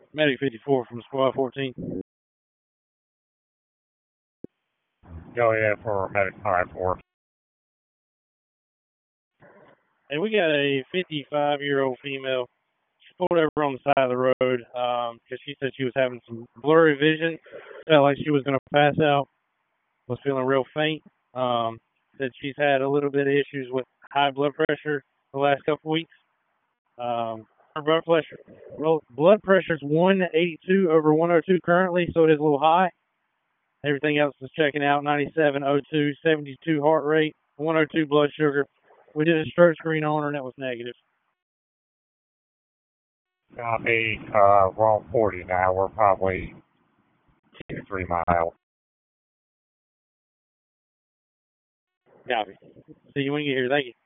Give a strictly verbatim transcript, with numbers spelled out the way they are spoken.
Medic fifty-four from Squad fourteen. Go ahead for Medic five four. Hey, we got a fifty-five-year-old female. She pulled over on the side of the road because um, she said she was having some blurry vision. Felt like she was going to pass out. Was feeling real faint. Um, said she's had a little bit of issues with high blood pressure the last couple weeks. Um, her blood pressure, well, blood pressure is one eighty-two over one oh two currently, so it is a little high. Everything else is checking out, ninety-seven oh two, seventy-two heart rate, one oh two blood sugar. We did a stroke screen on her, and that was negative. Copy. Uh, we're on forty now. We're probably two, three miles. Copy. See you when you get here. Thank you.